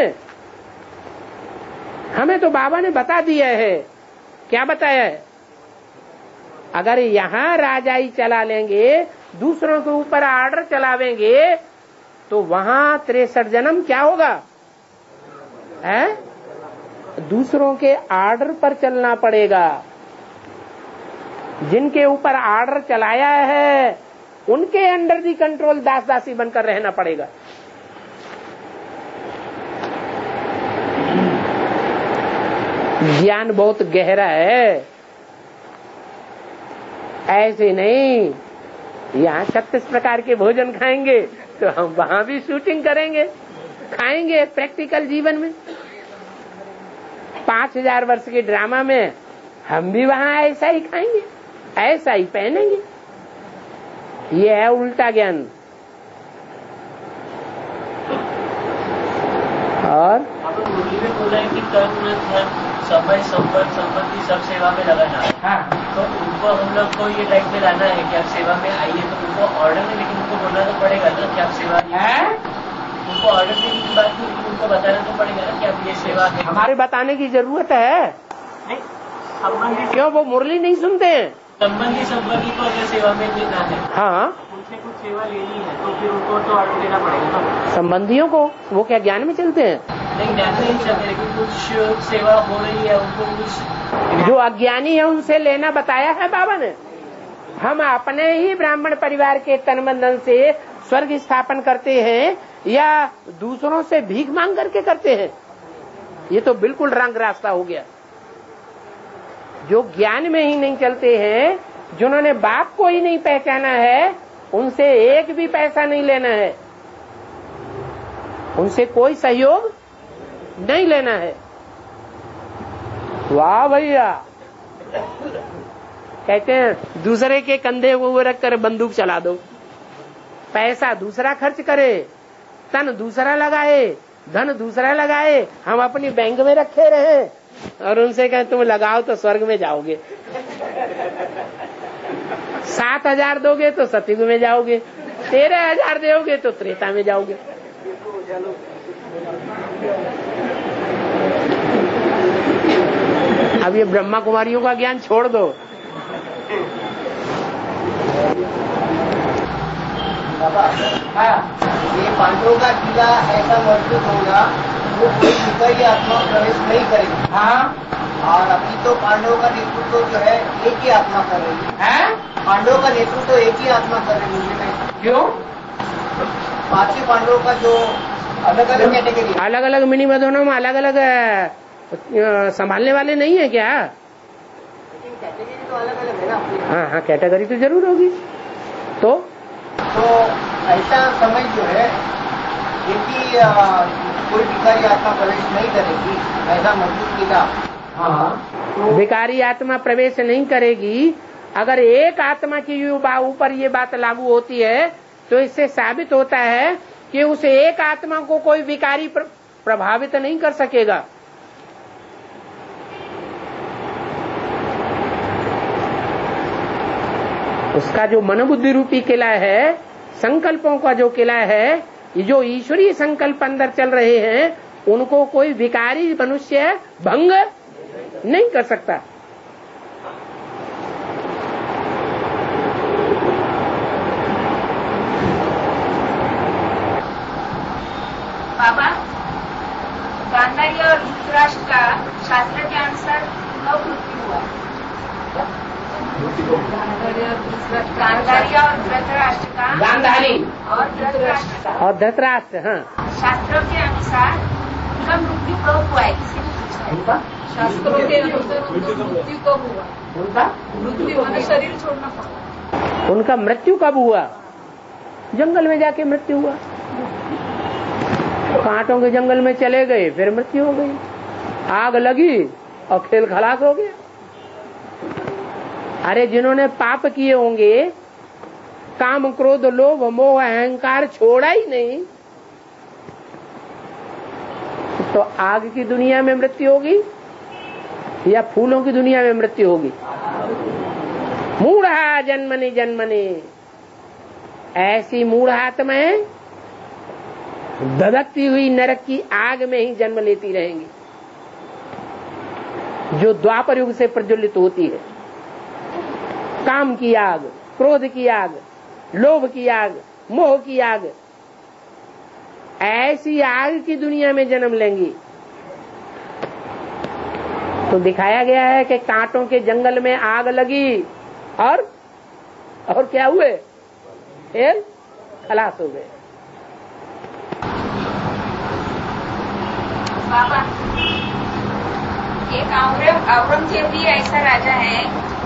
हमें तो बाबा ने बता दिया है। क्या बताया है? अगर यहाँ राजाई चला लेंगे, दूसरों के ऊपर ऑर्डर चलावेंगे, तो वहां 63 जन्म क्या होगा? है? दूसरों के ऑर्डर पर चलना पड़ेगा। जिनके ऊपर ऑर्डर चलाया है उनके अंडर दी कंट्रोल दास दासी बनकर रहना पड़ेगा। ज्ञान बहुत गहरा है, ऐसे नहीं यहाँ 36 प्रकार के भोजन खाएंगे तो हम वहां भी शूटिंग करेंगे, खाएंगे प्रैक्टिकल जीवन में। 5000 वर्ष के ड्रामा में हम भी वहां ऐसा ही खाएंगे, ऐसा ही पहनेंगे। ये है उल्टा ज्ञान। और मुरली में बोला है कि कर्म धर्म समय संपर्क संपत्ति सब सेवा में लगाना है। हाँ, तो उनको हम लोग को ये टाइप में लाना है कि आप सेवा में आइए, तो उनको ऑर्डर में, लेकिन उनको बोलना तो पड़ेगा ना कि आप सेवा है? उनको ऑर्डर देने की बात नहीं, उनको बताना तो पड़ेगा ना कि आप ये सेवा है। हमारे बताने की जरूरत है नहीं, संबंधी क्यों? वो मुरली नहीं सुनते हैं। संबंधी को अगर सेवा में लेना है, हाँ, उनसे कुछ सेवा लेनी है तो फिर उनको तो ऑर्डर देना पड़ेगा ना। संबंधियों को वो क्या ज्ञान में चलते हैं? नहीं, ज्ञान नहीं चलते, लेकिन कुछ सेवा हो रही है उनको कुछ। जो अज्ञानी है उनसे लेना बताया है बाबा ने। हम अपने ही ब्राह्मण परिवार के तन बंधन से स्वर्ग स्थापन करते हैं या दूसरों से भीख मांग करके करते हैं? ये तो बिल्कुल रंग रास्ता हो गया। जो ज्ञान में ही नहीं चलते हैं, जिन्होंने बाप को ही नहीं पहचाना है, उनसे एक भी पैसा नहीं लेना है, उनसे कोई सहयोग नहीं लेना है। वाह भैया, कहते हैं दूसरे के कंधे को रख कर बंदूक चला दो। पैसा दूसरा खर्च करे, तन दूसरा लगाए, धन दूसरा लगाए, हम अपनी बैंक में रखे रहे और उनसे कहें तुम लगाओ तो स्वर्ग में जाओगे। 7000 दोगे तो सतयुग में जाओगे, 13000 दोगे तो त्रेता में जाओगे। अब ये ब्रह्मा कुमारियों का ज्ञान छोड़ दो। हाँ, ये पांडवों का किला ऐसा मजबूत होगा वो कोई विकारी आत्मा प्रवेश नहीं करेगी। हाँ, और अभी तो पांडवों का नेतृत्व जो है एक ही आत्मा कर रही है। पांडवों का नेतृत्व एक ही आत्मा कर रही है। क्यों? 5 पांडवों का जो अलग अलग कैटेगरी, अलग अलग मिनी मधुनों में अलग अलग संभालने वाले नहीं है क्या? कैटेगरी तो अलग अलग है ना। हाँ हाँ, कैटेगरी तो जरूर होगी। तो ऐसा समझ जो है कि कोई विकारी आत्मा प्रवेश नहीं करेगी, ऐसा मजबूत किला। हाँ, विकारी आत्मा प्रवेश नहीं करेगी। अगर एक आत्मा की ऊपर ये बात लागू होती है तो इससे साबित होता है कि उस एक आत्मा को कोई विकारी प्रभावित नहीं कर सकेगा। उसका जो मनोबुद्धि रूपी किला है, संकल्पों का जो किला है, जो ईश्वरीय संकल्प अंदर चल रहे हैं, उनको कोई विकारी मनुष्य भंग नहीं कर सकता। बाबा, गांधारी और धृतराष्ट्र का शास्त्र के अनुसार कब मृत्यु हुआ? गांधारी और धृतराष्ट्र का, गांधारी और धृतराष्ट्र का, और धृतराष्ट्र, हाँ, शास्त्रों के अनुसार उनका मृत्यु कब हुआ है, किसी ने पूछा है? उनका शास्त्रों के अनुसार मृत्यु कब हुआ? उनका मृत्यु मैंने शरीर छोड़ना पड़ा। उनका मृत्यु कब हुआ? जंगल में जाके मृत्यु हुआ। कांटों के जंगल में चले गए, फिर मृत्यु हो गई। आग लगी और खेल खलास हो गया। अरे जिन्होंने पाप किए होंगे, काम क्रोध लोभ मोह अहंकार छोड़ा ही नहीं, तो आग की दुनिया में मृत्यु होगी या फूलों की दुनिया में मृत्यु होगी? मूढ़ा जन्मनि जन्मनि, ऐसी मूढ़ आत्माएं धधकती हुई नरक की आग में ही जन्म लेती रहेंगी, जो द्वापर युग से प्रज्वलित होती है। काम की आग, क्रोध की आग, लोभ की आग, मोह की आग, ऐसी आग की दुनिया में जन्म लेंगी। तो दिखाया गया है कि कांटों के जंगल में आग लगी और क्या हुए? खेल खलास हो गए। बाबा, एक औरंगजेब भी ऐसा राजा है,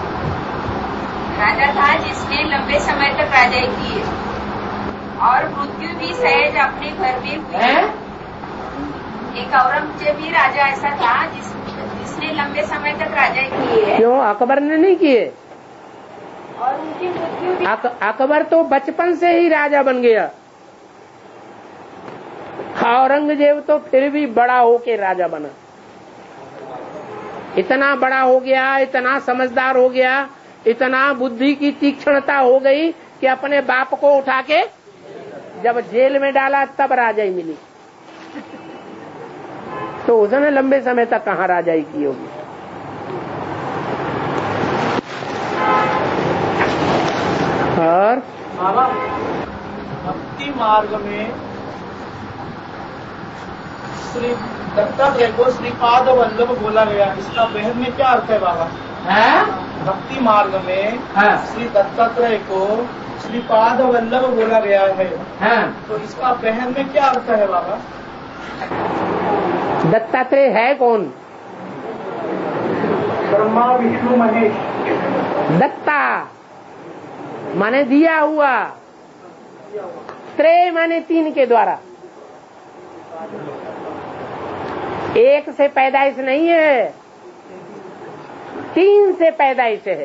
राजा था जिसने लंबे समय तक राजाई की और मृत्यु भी सहज अपने घर में हुई। एक औरंगजेब भी राजा ऐसा था जिसने लंबे समय तक राजाई की है। क्यों अकबर ने नहीं किए? और उनकी मृत्यु भी अकबर तो बचपन से ही राजा बन गया। औरंगजेब तो फिर भी बड़ा होके राजा बना। इतना बड़ा हो गया, इतना समझदार हो गया, इतना बुद्धि की तीक्ष्णता हो गई कि अपने बाप को उठा के जब जेल में डाला तब राजाई मिली। तो उसने लंबे समय तक कहाँ राजाई की होगी? और बाबा, भक्ति मार्ग में श्री दत्तात्रेय को श्रीपाद वल्लभ बोला गया, इसका बहन में क्या अर्थ है बाबा? भक्ति मार्ग में श्री दत्तात्रेय को श्रीपाद वल्लभ बोला गया है, तो इसका बहन में क्या अर्थ है बाबा? दत्तात्रेय है कौन? ब्रह्मा विष्णु महेश। दत्ता माने दिया हुआ, त्रय माने तीन के द्वारा। एक से पैदाइश नहीं है, तीन से पैदाइश है।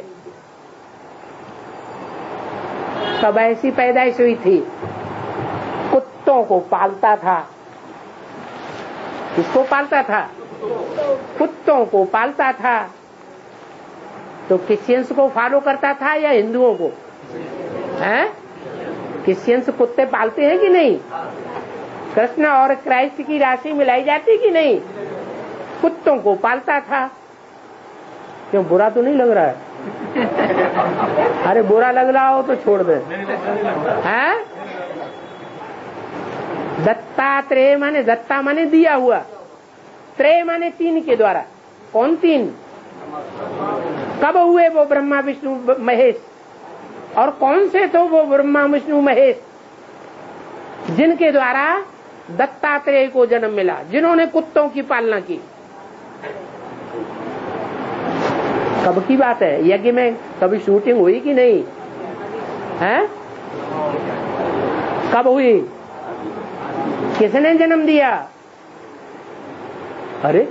कब ऐसी पैदाइश हुई थी? कुत्तों को पालता था। किसको पालता था? कुत्तों को पालता था। तो क्रिश्चियंस को फॉलो करता था या हिंदुओं को? हैं? क्रिश्चियंस कुत्ते पालते हैं कि नहीं? कृष्ण और क्राइस्ट की राशि मिलाई जाती कि नहीं? कुत्तों को पालता था। क्यों, बुरा तो नहीं लग रहा है? अरे बुरा लग रहा हो तो छोड़ दे। हैं? दत्तात्रेय माने, दत्ता माने दिया हुआ, त्रय माने तीन के द्वारा। कौन तीन? कब हुए वो? ब्रह्मा विष्णु महेश। और कौन से तो वो ब्रह्मा विष्णु महेश जिनके द्वारा दत्तात्रेय को जन्म मिला, जिन्होंने कुत्तों की पालना की? कब की बात है? यज्ञ में कभी शूटिंग हुई कि नहीं है? कब हुई? किसने जन्म दिया? अरे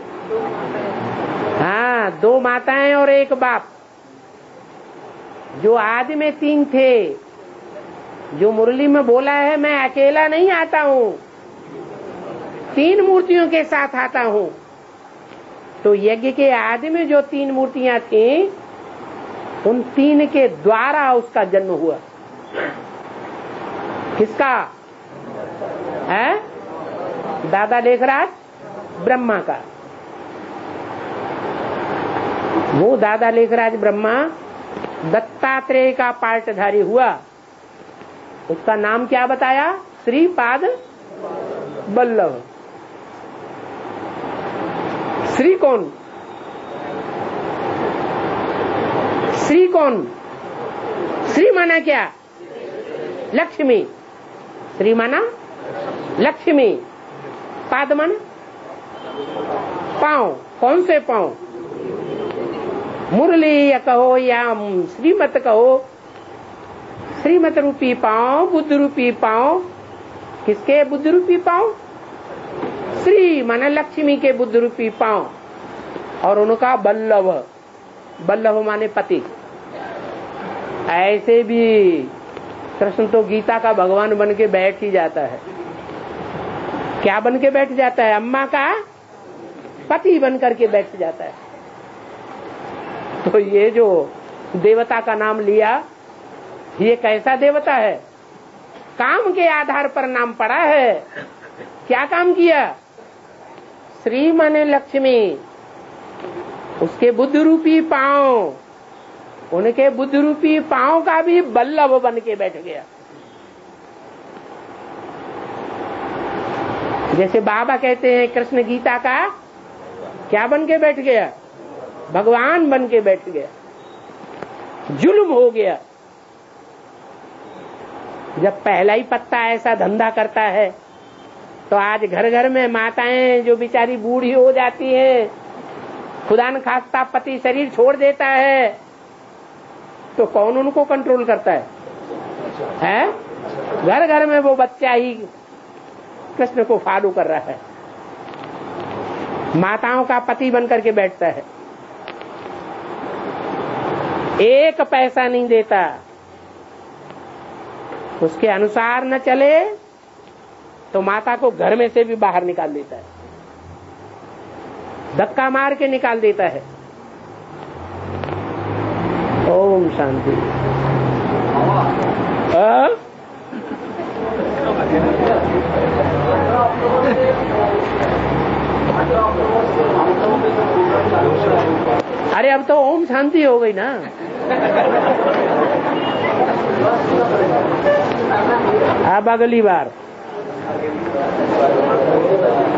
हाँ, दो माताएं और एक बाप। जो आदि में तीन थे, जो मुरली में बोला है, मैं अकेला नहीं आता हूँ, तीन मूर्तियों के साथ आता हूँ। तो यज्ञ के आदि में जो तीन मूर्तियां थीं, उन तीन के द्वारा उसका जन्म हुआ। किसका है? दादा लेखराज ब्रह्मा का। वो दादा लेखराज ब्रह्मा दत्तात्रेय का पार्टधारी हुआ। उसका नाम क्या बताया? श्रीपाद वल्लभ। श्री कौन? श्री कौन? श्री माना क्या? लक्ष्मी। श्री माना लक्ष्मी, पाद माना पांव, कौन से पांव? मुरली या कहो या श्रीमत कहो, श्रीमत रूपी पांव, बुद्ध रूपी पांव। किसके बुद्ध रूपी पांव? श्री माने लक्ष्मी के बुद्ध रूपी पांव, और उनका बल्लभ, बल्लभ माने पति। ऐसे भी कृष्ण तो गीता का भगवान बन के बैठ ही जाता है। क्या बन के बैठ जाता है? अम्मा का पति बन करके बैठ जाता है। तो ये जो देवता का नाम लिया, ये कैसा देवता है? काम के आधार पर नाम पड़ा है। क्या काम किया? श्री माने लक्ष्मी, उसके बुद्ध रूपी पांव, उनके बुद्ध रूपी पांव का भी बल्लभ बन के बैठ गया। जैसे बाबा कहते हैं कृष्ण गीता का क्या बन के बैठ गया? भगवान बन के बैठ गया। जुल्म हो गया। जब पहला ही पत्ता ऐसा धंधा करता है, तो आज घर घर में माताएं जो बेचारी बूढ़ी हो जाती हैं, खुदा न खास्ता पति शरीर छोड़ देता है, तो कौन उनको कंट्रोल करता है? घर घर में वो बच्चा ही कृष्ण को फॉलो कर रहा है, माताओं का पति बन करके बैठता है, एक पैसा नहीं देता, उसके अनुसार न चले तो माता को घर में से भी बाहर निकाल देता है, धक्का मार के निकाल देता है। ओम शांति। अरे अब तो ओम शांति हो गई ना। अब अगली बार